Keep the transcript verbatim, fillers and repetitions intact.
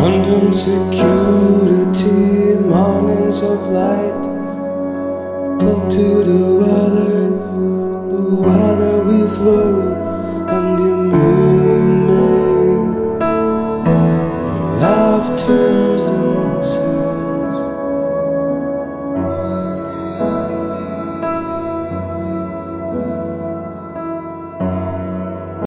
London security, mornings of light. Talk to the weather, the weather we flew.